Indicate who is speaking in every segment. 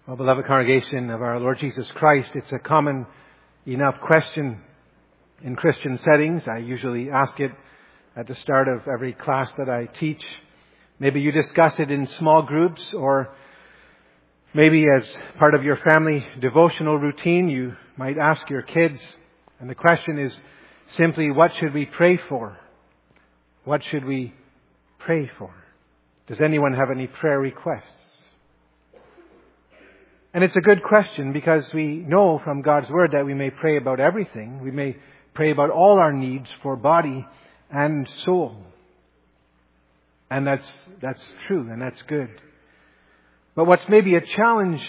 Speaker 1: Well, beloved congregation of our Lord Jesus Christ, it's a common enough question in Christian settings. I usually ask it at the start of every class that I teach. Maybe you discuss it in small groups, or maybe as part of your family devotional routine, you might ask your kids. And the question is simply, what should we pray for? What should we pray for? Does anyone have any prayer requests? And it's a good question because we know from God's Word that we may pray about everything. We may pray about all our needs for body and soul. And that's true and that's good. But what's maybe a challenge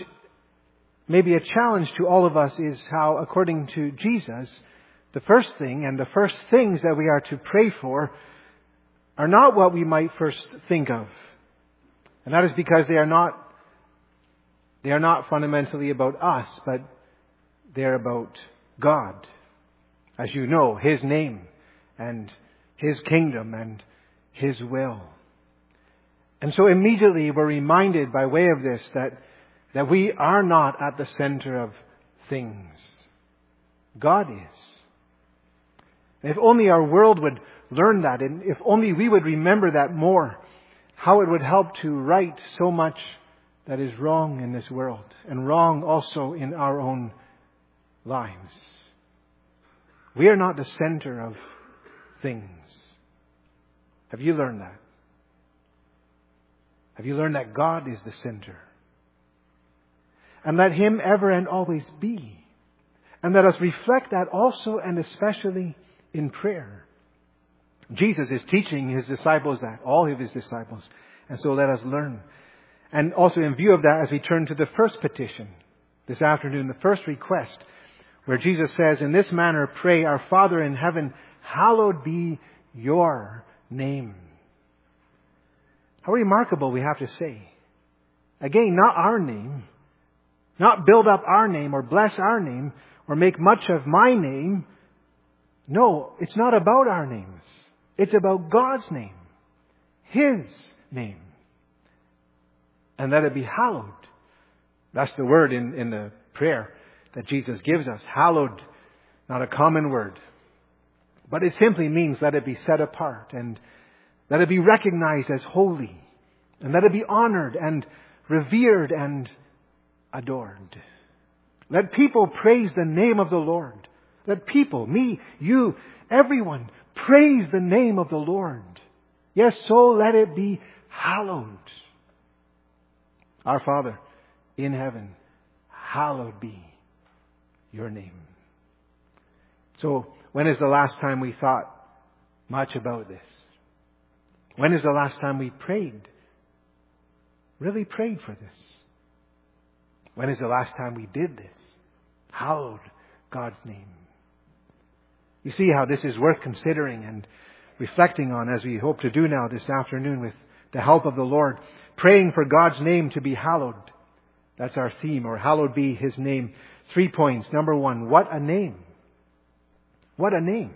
Speaker 1: to all of us is how, according to Jesus, the first thing and the first things that we are to pray for are not what we might first think of. And that is because they are not fundamentally about us, but they're about God. As you know, His name and His kingdom and His will. And so immediately we're reminded by way of this that we are not at the center of things. God is. If only our world would learn that, and if only we would remember that more, how it would help to right so much that is wrong in this world, and wrong also in our own lives. We are not the center of things. Have you learned that? Have you learned that God is the center? And let Him ever and always be. And let us reflect that also and especially in prayer. Jesus is teaching His disciples that, all of His disciples. And so let us learn. And also in view of that, as we turn to the first petition this afternoon, the first request, where Jesus says, "In this manner pray, our Father in heaven, hallowed be your name." How remarkable, we have to say. Again, not our name, not build up our name or bless our name or make much of my name. No, it's not about our names. It's about God's name, His name. And let it be hallowed. That's the word in the prayer that Jesus gives us. Hallowed, not a common word. But it simply means let it be set apart and let it be recognized as holy. And let it be honored and revered and adored. Let people praise the name of the Lord. Let people, me, you, everyone, praise the name of the Lord. Yes, so let it be hallowed. Our Father in heaven, hallowed be your name. So, when is the last time we thought much about this? When is the last time we prayed? Really prayed for this? When is the last time we did this? Hallowed God's name. You see how this is worth considering and reflecting on, as we hope to do now this afternoon with the help of the Lord. Praying for God's name to be hallowed. That's our theme, or hallowed be His name. 3 points. Number 1, what a name. What a name.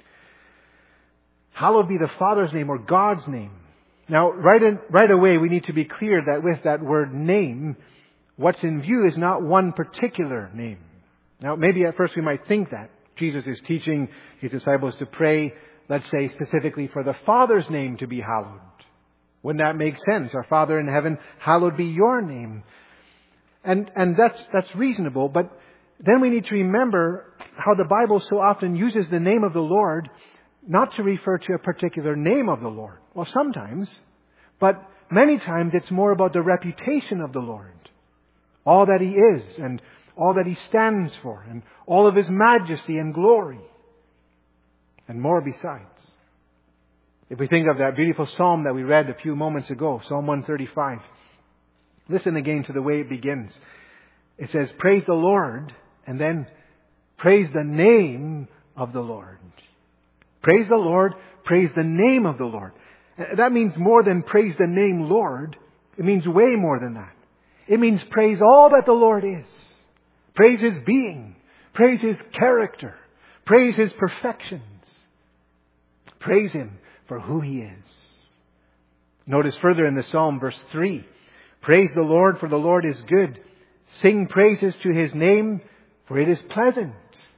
Speaker 1: Hallowed be the Father's name or God's name. Now, right away, we need to be clear that with that word name, what's in view is not one particular name. Now, maybe at first we might think that Jesus is teaching His disciples to pray, let's say specifically for the Father's name to be hallowed. Wouldn't that make sense? Our Father in heaven, hallowed be your name. And that's reasonable, but then we need to remember how the Bible so often uses the name of the Lord not to refer to a particular name of the Lord. Well, sometimes, but many times it's more about the reputation of the Lord. All that He is and all that He stands for and all of His majesty and glory and more besides. If we think of that beautiful psalm that we read a few moments ago, Psalm 135, listen again to the way it begins. It says, praise the Lord, and then praise the name of the Lord. Praise the Lord, praise the name of the Lord. That means more than praise the name Lord. It means way more than that. It means praise all that the Lord is. Praise His being. Praise His character. Praise His perfections. Praise Him for who He is. Notice further in the Psalm, verse 3. Praise the Lord, for the Lord is good. Sing praises to His name, for it is pleasant.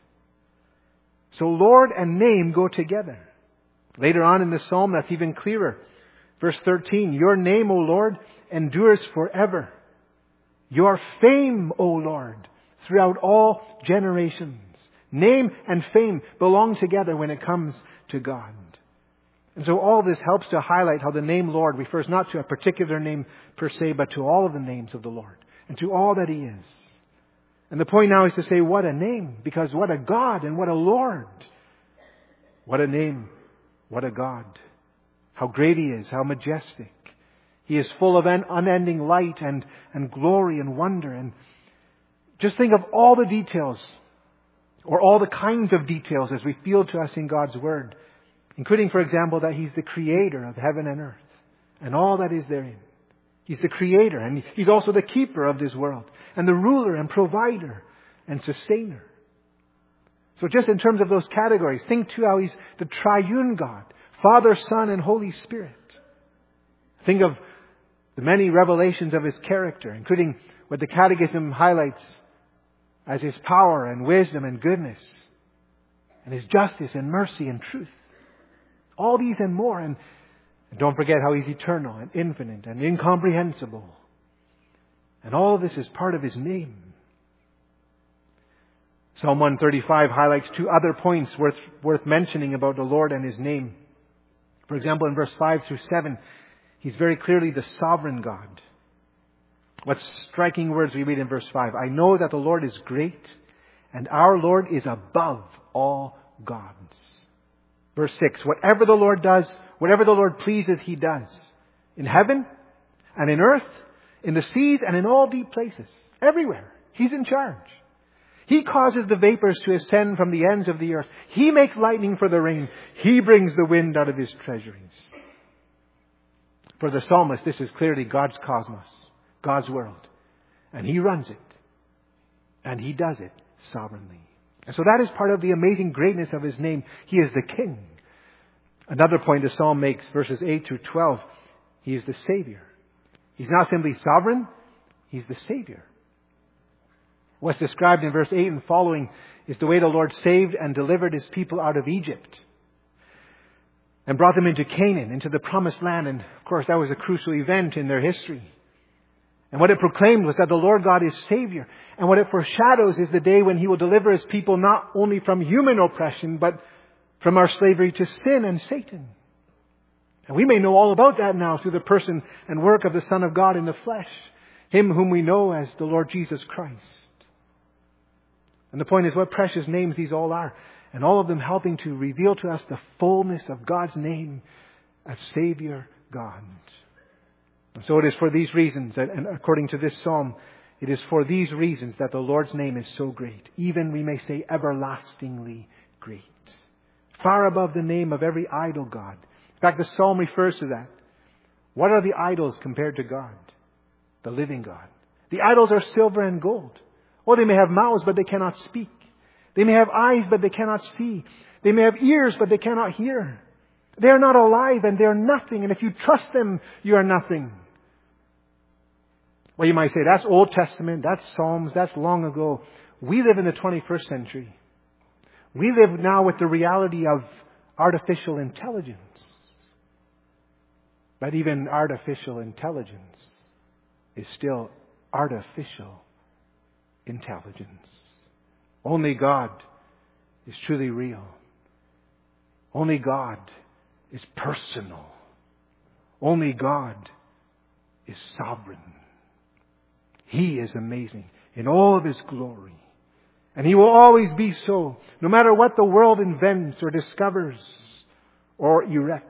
Speaker 1: So Lord and name go together. Later on in the psalm, that's even clearer. Verse 13, Your name, O Lord, endures forever. Your fame, O Lord, throughout all generations. Name and fame belong together when it comes to God. And so all this helps to highlight how the name Lord refers not to a particular name per se, but to all of the names of the Lord and to all that He is. And the point now is to say, what a name, because what a God and what a Lord. What a name, what a God. How great He is, how majestic. He is full of unending light and glory and wonder. And just think of all the details, or all the kinds of details as we feel to us in God's Word. Including, for example, that He's the creator of heaven and earth and all that is therein. He's the creator, and He's also the keeper of this world and the ruler and provider and sustainer. So just in terms of those categories, think too how He's the triune God, Father, Son, and Holy Spirit. Think of the many revelations of His character, including what the Catechism highlights as His power and wisdom and goodness and His justice and mercy and truth. All these and more. And don't forget how He's eternal and infinite and incomprehensible. And all of this is part of His name. Psalm 135 highlights two other points worth mentioning about the Lord and His name. For example, in verse 5 through 7, He's very clearly the sovereign God. What striking words we read in verse 5. I know that the Lord is great, and our Lord is above all gods. Verse 6, whatever the Lord does, whatever the Lord pleases, He does. In heaven and in earth, in the seas and in all deep places. Everywhere. He's in charge. He causes the vapors to ascend from the ends of the earth. He makes lightning for the rain. He brings the wind out of His treasuries. For the psalmist, this is clearly God's cosmos, God's world. And He runs it. And He does it sovereignly. And so that is part of the amazing greatness of His name. He is the King. Another point the psalm makes, verses 8 through 12, He is the Savior. He's not simply sovereign, He's the Savior. What's described in verse 8 and following is the way the Lord saved and delivered His people out of Egypt and brought them into Canaan, into the promised land. And of course, that was a crucial event in their history. And what it proclaimed was that the Lord God is Savior. And what it foreshadows is the day when He will deliver His people not only from human oppression, but from our slavery to sin and Satan. And we may know all about that now through the person and work of the Son of God in the flesh, Him whom we know as the Lord Jesus Christ. And the point is what precious names these all are. And all of them helping to reveal to us the fullness of God's name as Savior God. And so it is for these reasons, and according to this psalm, it is for these reasons that the Lord's name is so great. Even, we may say, everlastingly great. Far above the name of every idol god. In fact, the psalm refers to that. What are the idols compared to God? The living God. The idols are silver and gold. Or they may have mouths, but they cannot speak. They may have eyes, but they cannot see. They may have ears, but they cannot hear. They are not alive and they are nothing. And if you trust them, you are nothing. Well, you might say, that's Old Testament, that's Psalms, that's long ago. We live in the 21st century. We live now with the reality of artificial intelligence. But even artificial intelligence is still artificial intelligence. Only God is truly real. Only God is personal. Only God is sovereign. He is amazing in all of His glory. And He will always be so, no matter what the world invents or discovers or erects.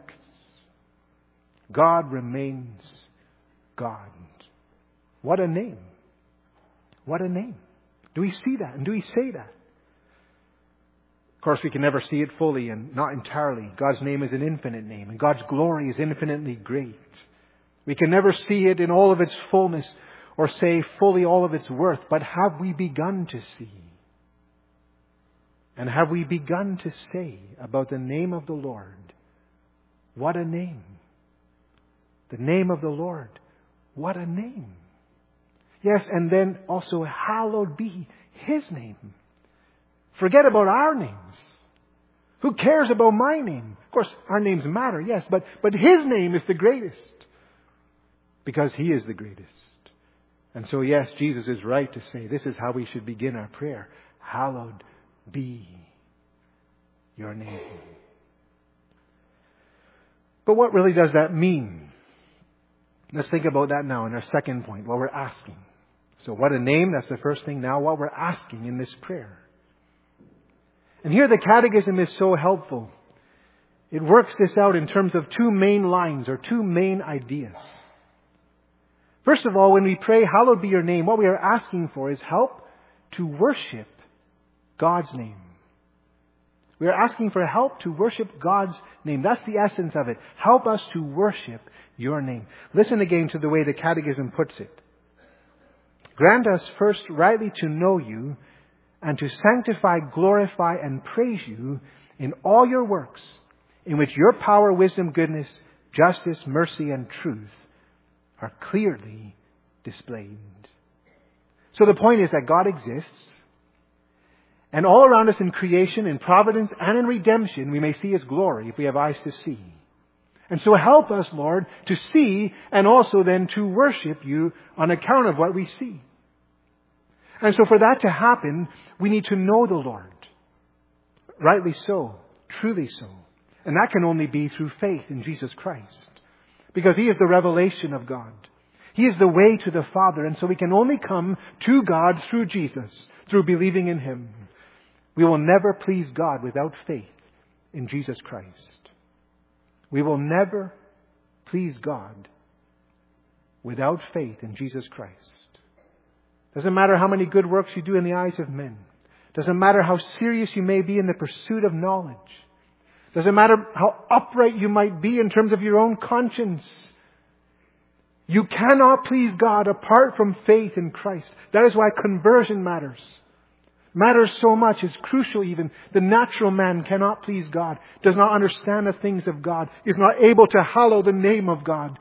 Speaker 1: God remains God. What a name. What a name. Do we see that? And do we say that? Of course, we can never see it fully and not entirely. God's name is an infinite name, and God's glory is infinitely great. We can never see it in all of its fullness or say fully all of its worth, but have we begun to see? And have we begun to say about the name of the Lord, what a name. The name of the Lord, what a name. Yes, and then also hallowed be His name. Forget about our names. Who cares about my name? Of course, our names matter, yes, but His name is the greatest. Because He is the greatest. And so, yes, Jesus is right to say this is how we should begin our prayer. Hallowed be your name. But what really does that mean? Let's think about that now in our second point, what we're asking. So what a name, that's the first thing. Now what we're asking in this prayer. And here the Catechism is so helpful. It works this out in terms of two main lines or two main ideas. First of all, when we pray, hallowed be your name, what we are asking for is help to worship God's name. We are asking for help to worship God's name. That's the essence of it. Help us to worship your name. Listen again to the way the Catechism puts it. Grant us first rightly to know you and to sanctify, glorify, and praise you in all your works, in which your power, wisdom, goodness, justice, mercy, and truth are clearly displayed. So the point is that God exists. And all around us in creation, in providence, and in redemption, we may see His glory if we have eyes to see. And so help us, Lord, to see and also then to worship you on account of what we see. And so for that to happen, we need to know the Lord. Rightly so. Truly so. And that can only be through faith in Jesus Christ. Because He is the revelation of God. He is the way to the Father. And so we can only come to God through Jesus, through believing in Him. We will never please God without faith in Jesus Christ. We will never please God without faith in Jesus Christ. Doesn't matter how many good works you do in the eyes of men. Doesn't matter how serious you may be in the pursuit of knowledge. Doesn't matter how upright you might be in terms of your own conscience. You cannot please God apart from faith in Christ. That is why conversion matters. Matters so much, is crucial even. The natural man cannot please God, does not understand the things of God, is not able to hallow the name of God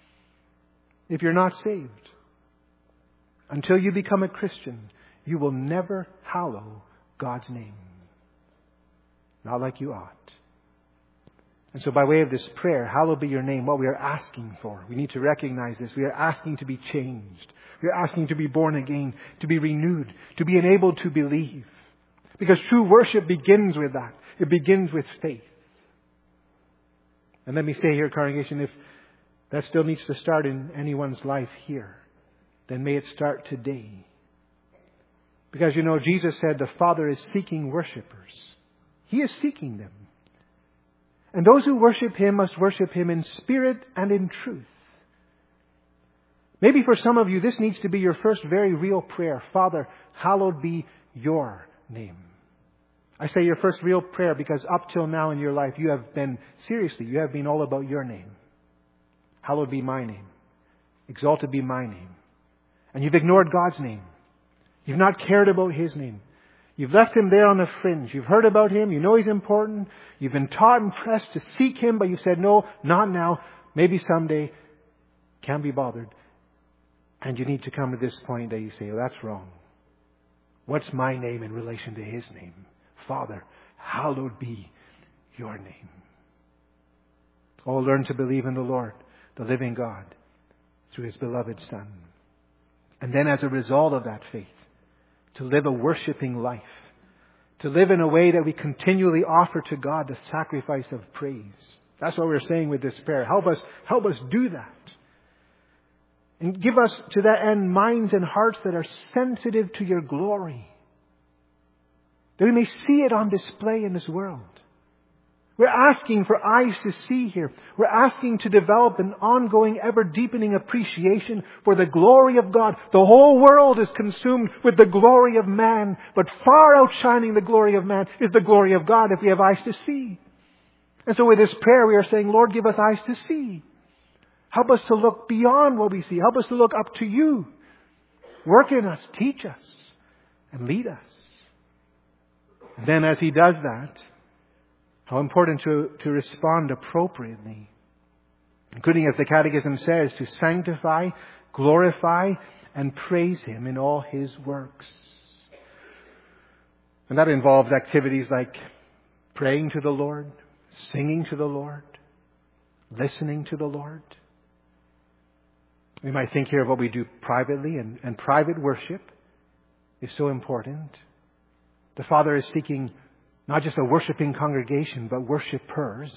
Speaker 1: if you're not saved. Until you become a Christian, you will never hallow God's name. Not like you ought. And so by way of this prayer, hallowed be your name, what we are asking for, we need to recognize this. We are asking to be changed. We are asking to be born again, to be renewed, to be enabled to believe. Because true worship begins with that. It begins with faith. And let me say here, congregation, if that still needs to start in anyone's life here, then may it start today. Because, you know, Jesus said the Father is seeking worshipers. He is seeking them. And those who worship Him must worship Him in spirit and in truth. Maybe for some of you, this needs to be your first very real prayer. Father, hallowed be your name. I say your first real prayer because up till now in your life, you have been all about your name. Hallowed be my name. Exalted be my name. And you've ignored God's name. You've not cared about His name. You've left Him there on the fringe. You've heard about Him. You know He's important. You've been taught and pressed to seek Him, but you've said, no, not now. Maybe someday. Can't be bothered. And you need to come to this point that you say, well, that's wrong. What's my name in relation to His name? Father, hallowed be your name. Oh, learn to believe in the Lord, the living God, through His beloved Son. And then as a result of that faith, to live a worshiping life. To live in a way that we continually offer to God the sacrifice of praise. That's what we're saying with this prayer. Help us do that. And give us to that end minds and hearts that are sensitive to your glory. That we may see it on display in this world. We're asking for eyes to see here. We're asking to develop an ongoing, ever-deepening appreciation for the glory of God. The whole world is consumed with the glory of man, but far outshining the glory of man is the glory of God if we have eyes to see. And so with this prayer we are saying, Lord, give us eyes to see. Help us to look beyond what we see. Help us to look up to you. Work in us, teach us, and lead us. And then as He does that, how important to respond appropriately, including, as the Catechism says, to sanctify, glorify and praise Him in all His works. And that involves activities like praying to the Lord, singing to the Lord, listening to the Lord. We might think here of what we do privately, and private worship is so important. The Father is seeking not just a worshiping congregation, but worshipers.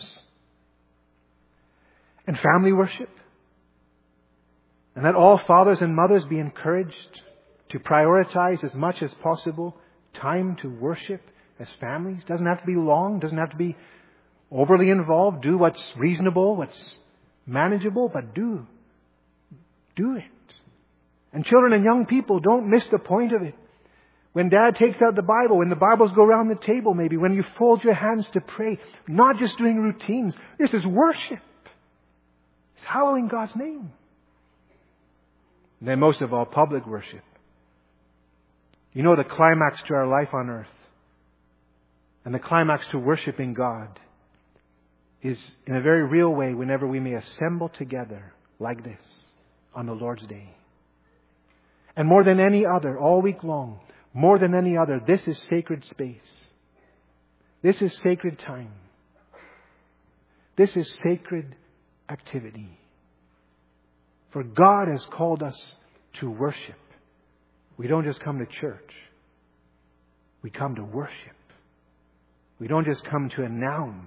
Speaker 1: And family worship. And let all fathers and mothers be encouraged to prioritize as much as possible time to worship as families. Doesn't have to be long, doesn't have to be overly involved. Do what's reasonable, what's manageable, but do it. And children and young people, don't miss the point of it. When Dad takes out the Bible, when the Bibles go around the table maybe, when you fold your hands to pray, not just doing routines. This is worship. It's hallowing God's name. And then most of all, public worship. You know, the climax to our life on earth and the climax to worshiping God is in a very real way whenever we may assemble together like this on the Lord's Day. And more than any other, all week long, more than any other, this is sacred space. This is sacred time. This is sacred activity. For God has called us to worship. We don't just come to church. We come to worship. We don't just come to a noun.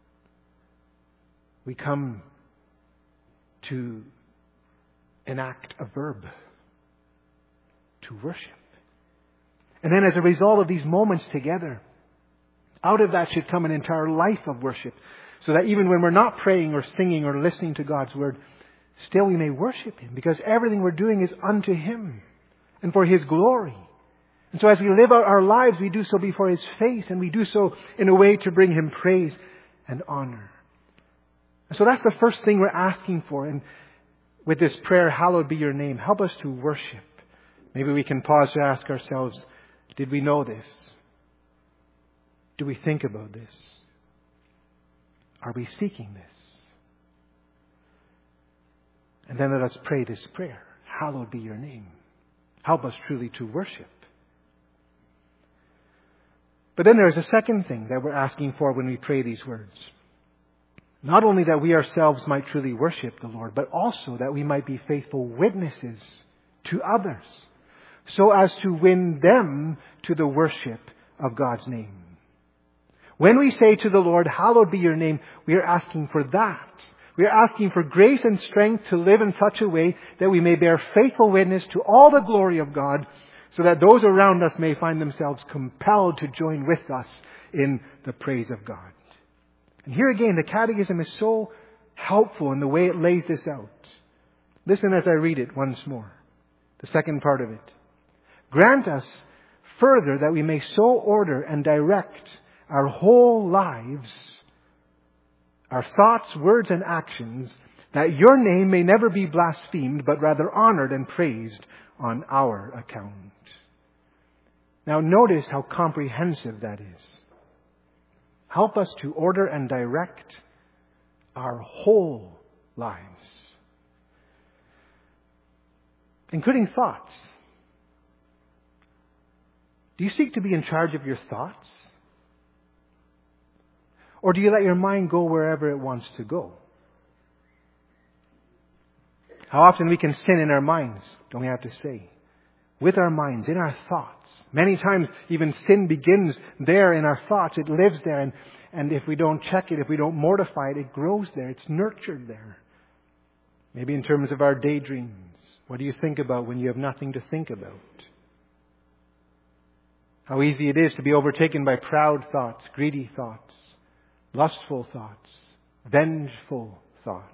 Speaker 1: We come to enact a verb. To worship. And then as a result of these moments together, out of that should come an entire life of worship. So that even when we're not praying or singing or listening to God's Word, still we may worship Him. Because everything we're doing is unto Him and for His glory. And so as we live out our lives, we do so before His face. And we do so in a way to bring Him praise and honor. And so that's the first thing we're asking for. And with this prayer, hallowed be your name, help us to worship. Maybe we can pause to ask ourselves, did we know this? Do we think about this? Are we seeking this? And then let us pray this prayer. Hallowed be your name. Help us truly to worship. But then there's a second thing that we're asking for when we pray these words. Not only that we ourselves might truly worship the Lord, but also that we might be faithful witnesses to others, so as to win them to the worship of God's name. When we say to the Lord, hallowed be your name, we are asking for that. We are asking for grace and strength to live in such a way that we may bear faithful witness to all the glory of God, so that those around us may find themselves compelled to join with us in the praise of God. And here again, the Catechism is so helpful in the way it lays this out. Listen as I read it once more. The second part of it. Grant us further that we may so order and direct our whole lives, our thoughts, words, and actions, that your name may never be blasphemed, but rather honored and praised on our account. Now notice how comprehensive that is. Help us to order and direct our whole lives, including thoughts. Do you seek to be in charge of your thoughts? Or do you let your mind go wherever it wants to go? How often we can sin in our minds, don't we have to say? With our minds, in our thoughts. Many times even sin begins there in our thoughts. It lives there. And if we don't check it, if we don't mortify it, it grows there. It's nurtured there. Maybe in terms of our daydreams. What do you think about when you have nothing to think about? How easy it is to be overtaken by proud thoughts, greedy thoughts, lustful thoughts, vengeful thoughts.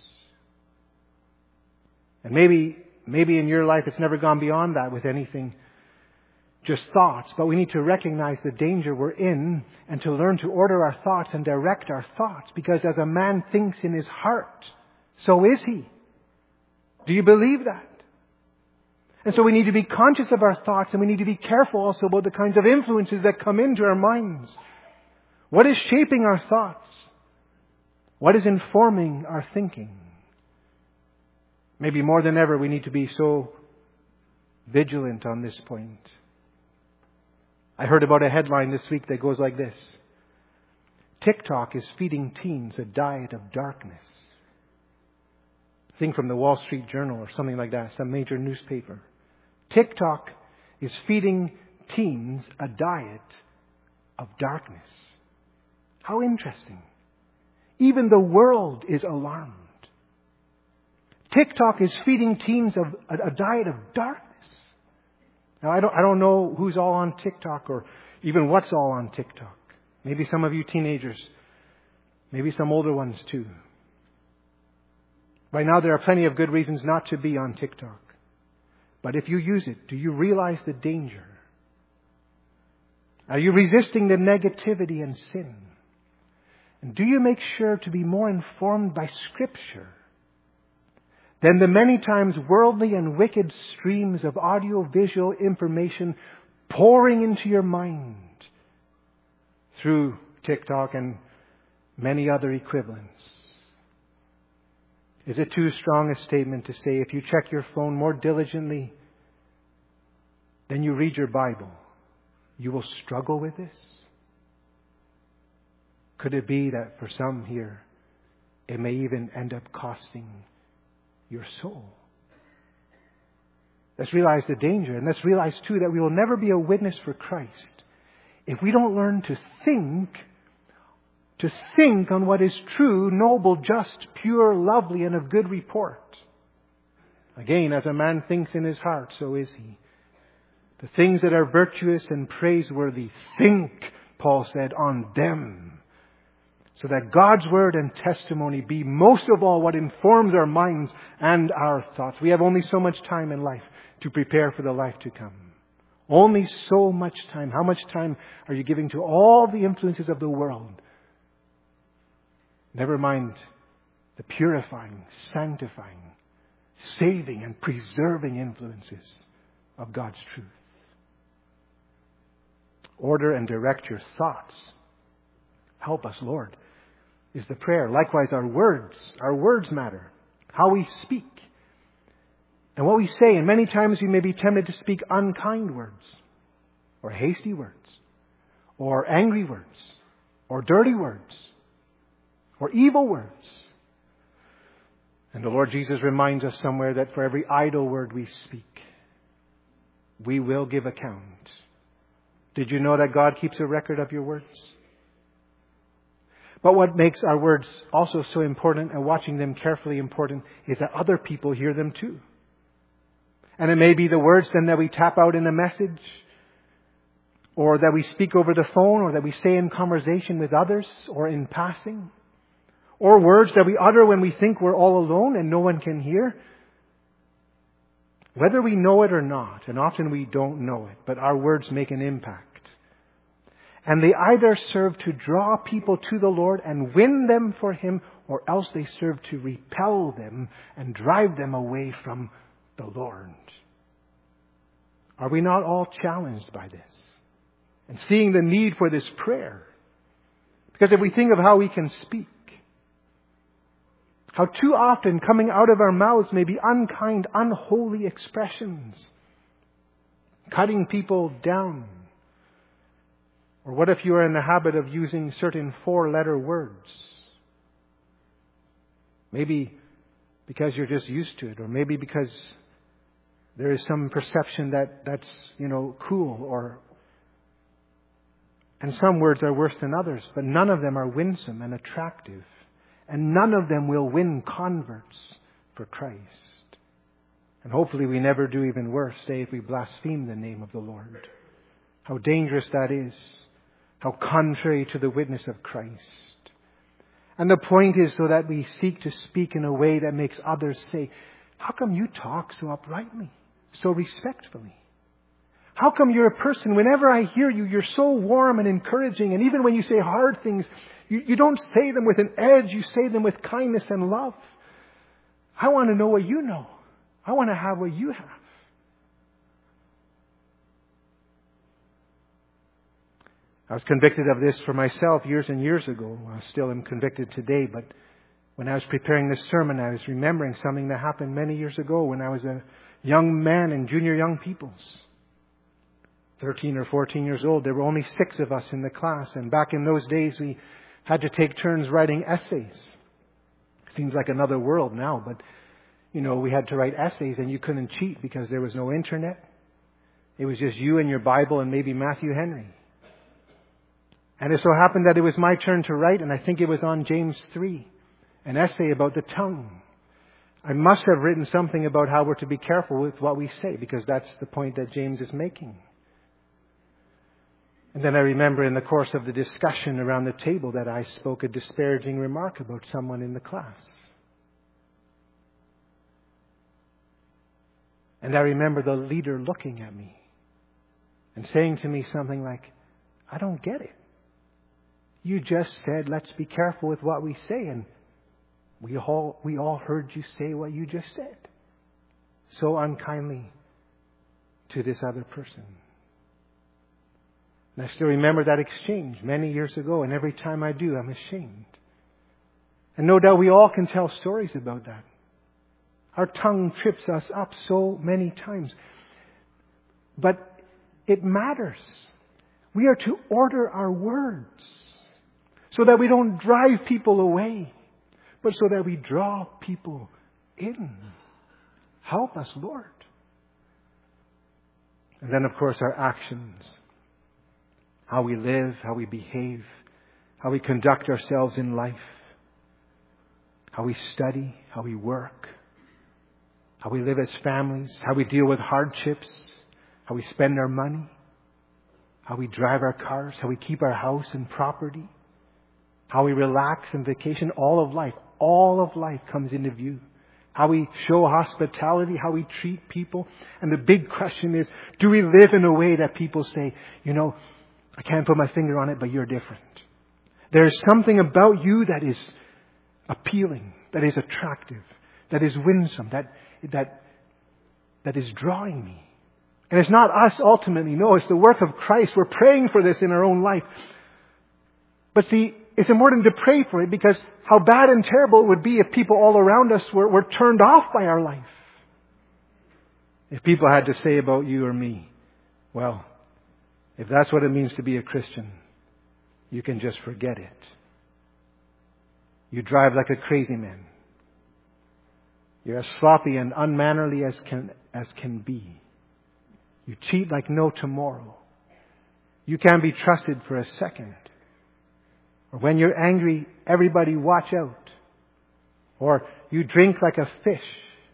Speaker 1: And maybe in your life it's never gone beyond that with anything, just thoughts. But we need to recognize the danger we're in and to learn to order our thoughts and direct our thoughts. Because as a man thinks in his heart, so is he. Do you believe that? And so we need to be conscious of our thoughts, and we need to be careful also about the kinds of influences that come into our minds. What is shaping our thoughts? What is informing our thinking? Maybe more than ever, we need to be so vigilant on this point. I heard about a headline this week that goes like this: TikTok is feeding teens a diet of darkness. I think from the Wall Street Journal or something like that, some major newspaper. TikTok is feeding teens a diet of darkness. How interesting. Even the world is alarmed. TikTok is feeding teens a diet of darkness. Now, I don't know who's all on TikTok or even what's all on TikTok. Maybe some of you teenagers, maybe some older ones too. Right now, there are plenty of good reasons not to be on TikTok. But if you use it, do you realize the danger? Are you resisting the negativity and sin? And do you make sure to be more informed by Scripture than the many times worldly and wicked streams of audio-visual information pouring into your mind through TikTok and many other equivalents? Is it too strong a statement to say if you check your phone more diligently than you read your Bible, you will struggle with this? Could it be that for some here, it may even end up costing your soul? Let's realize the danger, and let's realize too that we will never be a witness for Christ if we don't learn to think on what is true, noble, just, pure, lovely, and of good report. Again, as a man thinks in his heart, so is he. The things that are virtuous and praiseworthy, think, Paul said, on them, so that God's word and testimony be most of all what informs our minds and our thoughts. We have only so much time in life to prepare for the life to come. Only so much time. How much time are you giving to all the influences of the world? Never mind the purifying, sanctifying, saving, and preserving influences of God's truth. Order and direct your thoughts. Help us, Lord, is the prayer. Likewise, our words matter. How we speak and what we say. And many times we may be tempted to speak unkind words, or hasty words, or angry words, or dirty words, or evil words. And the Lord Jesus reminds us somewhere that for every idle word we speak, we will give account. Did you know that God keeps a record of your words? But what makes our words also so important, and watching them carefully important, is that other people hear them too. And it may be the words then that we tap out in a message, or that we speak over the phone, or that we say in conversation with others, or in passing. Or words that we utter when we think we're all alone and no one can hear. Whether we know it or not, and often we don't know it, but our words make an impact. And they either serve to draw people to the Lord and win them for Him, or else they serve to repel them and drive them away from the Lord. Are we not all challenged by this? And seeing the need for this prayer? Because if we think of how we can speak, how too often coming out of our mouths may be unkind, unholy expressions, cutting people down. Or what if you are in the habit of using certain 4-letter words? Maybe because you're just used to it, or maybe because there is some perception that's cool, and some words are worse than others, but none of them are winsome and attractive. And none of them will win converts for Christ. And hopefully we never do even worse, say, if we blaspheme the name of the Lord. How dangerous that is. How contrary to the witness of Christ. And the point is so that we seek to speak in a way that makes others say, how come you talk so uprightly, so respectfully? How come you're a person, whenever I hear you, you're so warm and encouraging, and even when you say hard things, you don't say them with an edge, you say them with kindness and love. I want to know what you know. I want to have what you have. I was convicted of this for myself years and years ago. I still am convicted today, but When I was preparing this sermon, I was remembering something that happened many years ago when I was a young man in junior young people's. 13 or 14 years old. There were only 6 of us in the class. And back in those days, we had to take turns writing essays. Seems like another world now, but, we had to write essays and you couldn't cheat because there was no internet. It was just you and your Bible and maybe Matthew Henry. And it so happened that it was my turn to write, and I think it was on James 3, an essay about the tongue. I must have written something about how we're to be careful with what we say, because that's the point that James is making. And then I remember in the course of the discussion around the table that I spoke a disparaging remark about someone in the class. And I remember the leader looking at me and saying to me something like, I don't get it. You just said, let's be careful with what we say. And we all heard you say what you just said. So unkindly to this other person. And I still remember that exchange many years ago. And every time I do, I'm ashamed. And no doubt we all can tell stories about that. Our tongue trips us up so many times. But it matters. We are to order our words so that we don't drive people away, but so that we draw people in. Help us, Lord. And then, of course, our actions. How we live, how we behave, how we conduct ourselves in life, how we study, how we work, how we live as families, how we deal with hardships, how we spend our money, how we drive our cars, how we keep our house and property, how we relax and vacation. All of life comes into view. How we show hospitality, how we treat people. And the big question is, do we live in a way that people say, I can't put my finger on it, but you're different. There's something about you that is appealing, that is attractive, that is winsome, that is drawing me. And it's not us ultimately. No, it's the work of Christ. We're praying for this in our own life. But see, it's important to pray for it because how bad and terrible it would be if people all around us were turned off by our life. If people had to say about you or me, well, if that's what it means to be a Christian, you can just forget it. You drive like a crazy man. You're as sloppy and unmannerly as can be. You cheat like no tomorrow. You can't be trusted for a second. Or when you're angry, everybody watch out. Or you drink like a fish.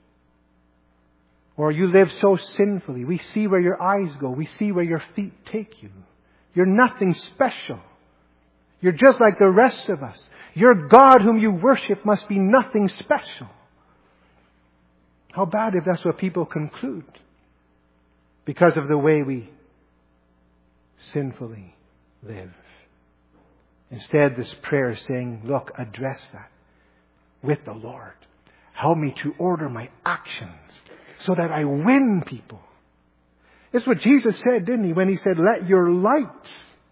Speaker 1: Or you live so sinfully. We see where your eyes go. We see where your feet take you. You're nothing special. You're just like the rest of us. Your God whom you worship must be nothing special. How bad if that's what people conclude because of the way we sinfully live. Instead, this prayer is saying, look, address that with the Lord. Help me to order my actions so that I win people. It's what Jesus said, didn't He? When He said, let your light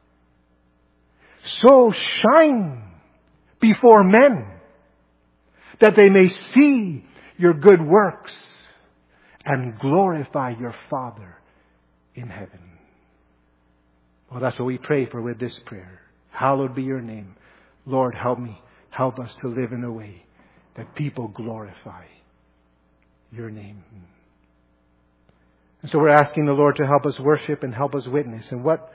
Speaker 1: so shine before men that they may see your good works and glorify your Father in heaven. Well, that's what we pray for with this prayer. Hallowed be your name. Lord, help me. Help us to live in a way that people glorify your name. And so we're asking the Lord to help us worship and help us witness. And what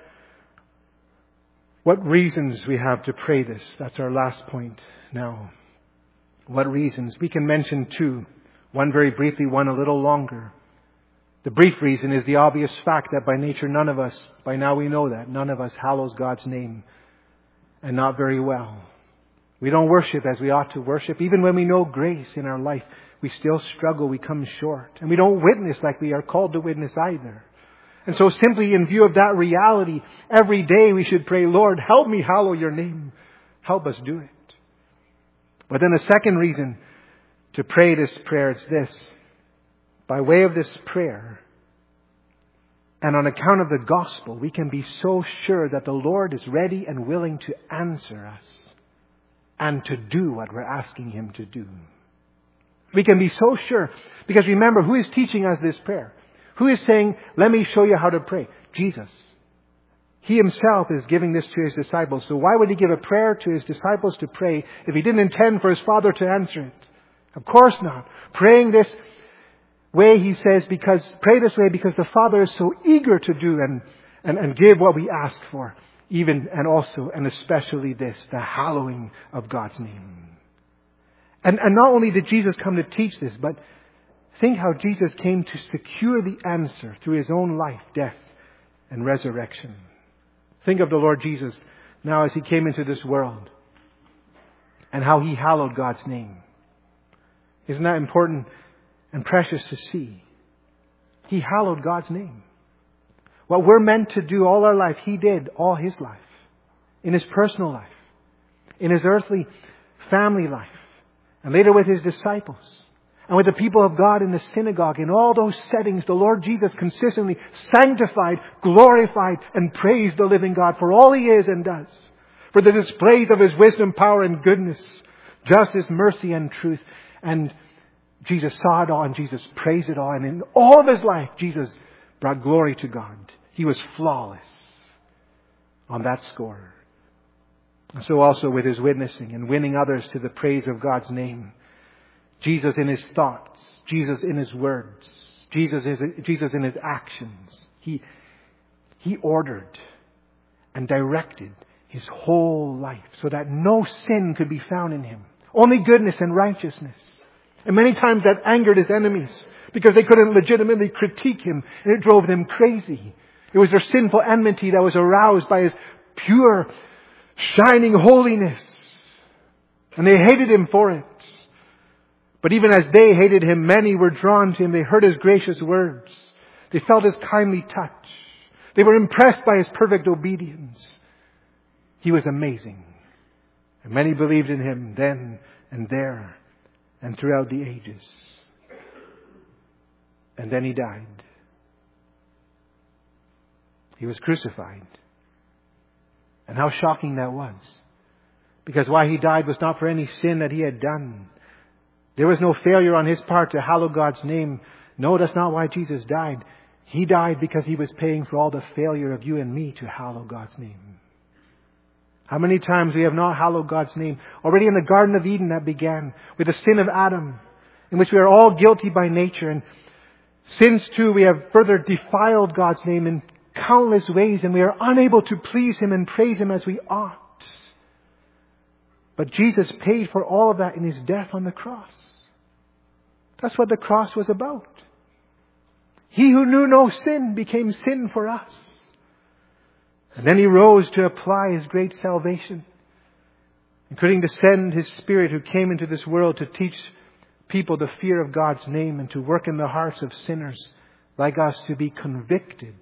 Speaker 1: reasons we have to pray this? That's our last point now. What reasons? We can mention 2. One very briefly, one a little longer. The brief reason is the obvious fact that by nature none of us, by now we know that, none of us hallows God's name, and not very well. We don't worship as we ought to worship. Even when we know grace in our life, we still struggle, we come short. And we don't witness like we are called to witness either. And so simply in view of that reality, every day we should pray, Lord, help me hallow your name. Help us do it. But then a second reason to pray this prayer is this. By way of this prayer, and on account of the gospel, we can be so sure that the Lord is ready and willing to answer us and to do what we're asking Him to do. We can be so sure, because remember, who is teaching us this prayer? Who is saying, let me show you how to pray? Jesus. He Himself is giving this to His disciples. So why would He give a prayer to His disciples to pray if He didn't intend for His Father to answer it? Of course not. Praying this way, He says, pray this way because the Father is so eager to do and give what we ask for. Even and also and especially this, the hallowing of God's name. And not only did Jesus come to teach this, but think how Jesus came to secure the answer through His own life, death, and resurrection. Think of the Lord Jesus now as He came into this world and how He hallowed God's name. Isn't that important and precious to see? He hallowed God's name. What we're meant to do all our life, He did all His life. In His personal life. In His earthly family life. And later with His disciples. And with the people of God in the synagogue. In all those settings, the Lord Jesus consistently sanctified, glorified, and praised the living God for all He is and does. For the displays of His wisdom, power, and goodness. Justice, mercy, and truth. And Jesus saw it all and Jesus praised it all. And in all of His life, Jesus brought glory to God. He was flawless on that score. And so also with His witnessing and winning others to the praise of God's name. Jesus in His thoughts. Jesus in His words. Jesus in His actions. He ordered and directed His whole life so that no sin could be found in Him. Only goodness and righteousness. And many times that angered His enemies because they couldn't legitimately critique Him and it drove them crazy. It was their sinful enmity that was aroused by His pure, shining holiness. And they hated Him for it. But even as they hated Him, many were drawn to Him. They heard His gracious words. They felt His kindly touch. They were impressed by His perfect obedience. He was amazing. And many believed in Him then and there and throughout the ages. And then He died. He was crucified. And how shocking that was. Because why He died was not for any sin that He had done. There was no failure on His part to hallow God's name. No, that's not why Jesus died. He died because He was paying for all the failure of you and me to hallow God's name. How many times we have not hallowed God's name? Already in the Garden of Eden that began with the sin of Adam, in which we are all guilty by nature. And since too we have further defiled God's name in countless ways, and we are unable to please Him and praise Him as we ought. But Jesus paid for all of that in His death on the cross. That's what the cross was about. He who knew no sin became sin for us. And then He rose to apply His great salvation, including to send His Spirit who came into this world to teach people the fear of God's name and to work in the hearts of sinners like us to be convicted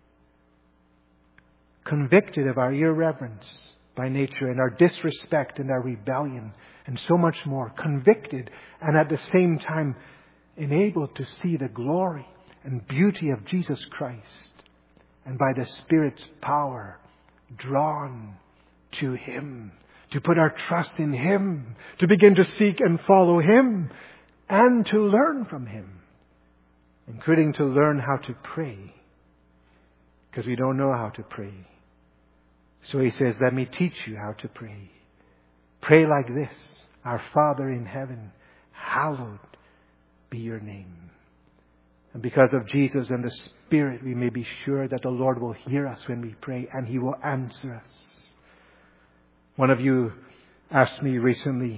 Speaker 1: of our irreverence by nature and our disrespect and our rebellion and so much more. Convicted and at the same time enabled to see the glory and beauty of Jesus Christ. And by the Spirit's power, drawn to Him. To put our trust in Him. To begin to seek and follow Him. And to learn from Him. Including to learn how to pray. Because we don't know how to pray. So He says, let me teach you how to pray. Pray like this. Our Father in heaven, hallowed be your name. And because of Jesus and the Spirit, we may be sure that the Lord will hear us when we pray and He will answer us. One of you asked me recently,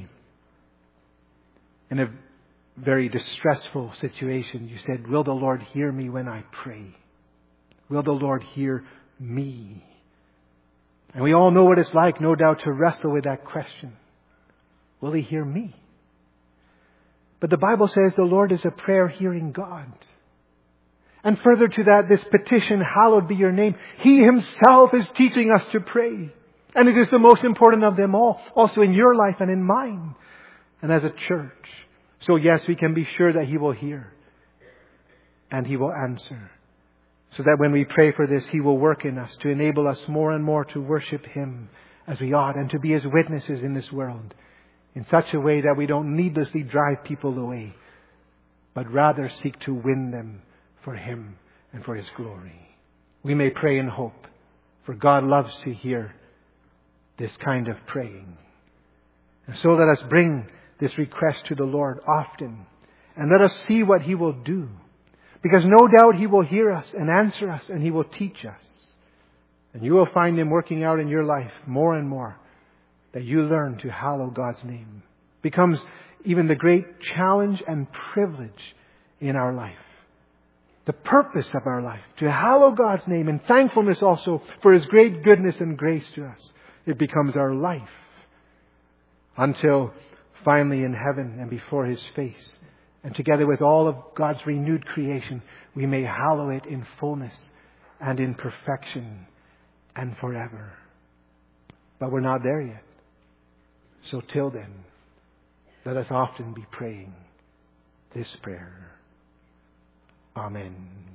Speaker 1: in a very distressful situation, you said, will the Lord hear me when I pray? Will the Lord hear me? And we all know what it's like, no doubt, to wrestle with that question. Will He hear me? But the Bible says the Lord is a prayer-hearing God. And further to that, this petition, hallowed be your name, He Himself is teaching us to pray. And it is the most important of them all, also in your life and in mine, and as a church. So yes, we can be sure that He will hear and He will answer. So that when we pray for this, He will work in us to enable us more and more to worship Him as we ought and to be His witnesses in this world in such a way that we don't needlessly drive people away, but rather seek to win them for Him and for His glory. We may pray in hope, for God loves to hear this kind of praying. And so let us bring this request to the Lord often, and let us see what He will do. Because no doubt He will hear us and answer us, and He will teach us. And you will find Him working out in your life more and more, that you learn to hallow God's name. Becomes even the great challenge and privilege in our life. The purpose of our life, to hallow God's name, and thankfulness also for His great goodness and grace to us. It becomes our life. Until finally in heaven and before His face, and together with all of God's renewed creation, we may hallow it in fullness and in perfection and forever. But we're not there yet. So till then, let us often be praying this prayer. Amen.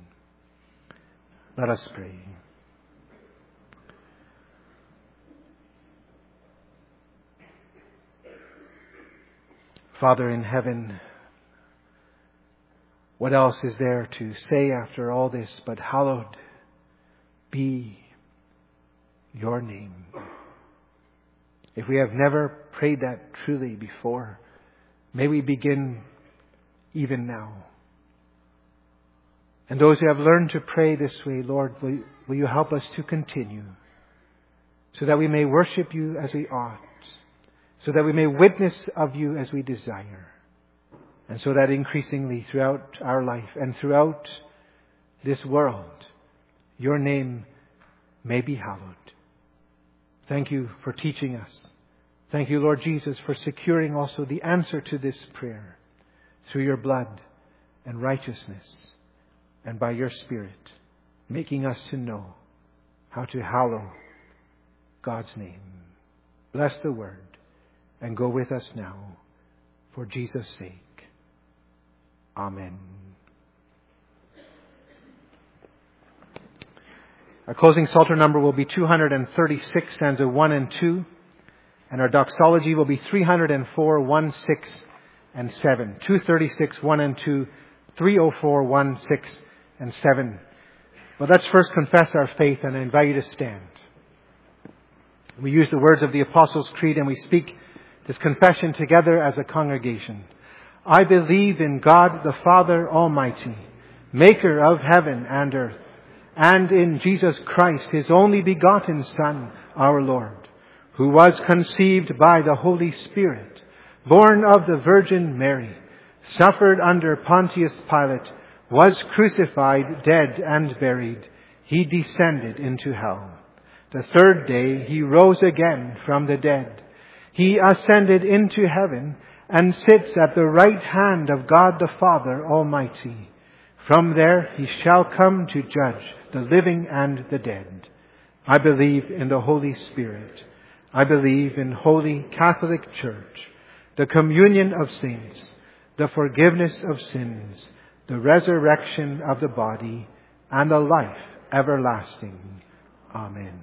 Speaker 1: Let us pray. Father in heaven, what else is there to say after all this but hallowed be your name? If we have never prayed that truly before, may we begin even now. And those who have learned to pray this way, Lord, will you help us to continue so that we may worship you as we ought, so that we may witness of you as we desire, and so that increasingly throughout our life and throughout this world, your name may be hallowed. Thank you for teaching us. Thank you, Lord Jesus, for securing also the answer to this prayer through your blood and righteousness, and by your Spirit, making us to know how to hallow God's name. Bless the word and go with us now for Jesus' sake. Amen. Our closing Psalter number will be 236, stanza 1 and 2. And our doxology will be 304, 1, 6, and 7. 236, 1 and 2, 304, 1, 6, and 7. But let's first confess our faith, and I invite you to stand. We use the words of the Apostles' Creed, and we speak this confession together as a congregation. I believe in God the Father Almighty, maker of heaven and earth, and in Jesus Christ, His only begotten Son, our Lord, who was conceived by the Holy Spirit, born of the Virgin Mary, suffered under Pontius Pilate, was crucified, dead, and buried. He descended into hell. The third day He rose again from the dead. He ascended into heaven and sits at the right hand of God the Father Almighty. From there He shall come to judge the living and the dead. I believe in the Holy Spirit. I believe in Holy Catholic Church, the communion of saints, the forgiveness of sins, the resurrection of the body, and the life everlasting. Amen.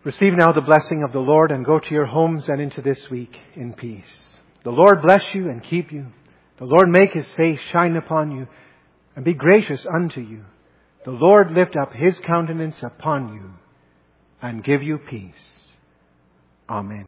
Speaker 1: Receive now the blessing of the Lord and go to your homes and into this week in peace. The Lord bless you and keep you. The Lord make His face shine upon you and be gracious unto you. The Lord lift up His countenance upon you and give you peace. Amen.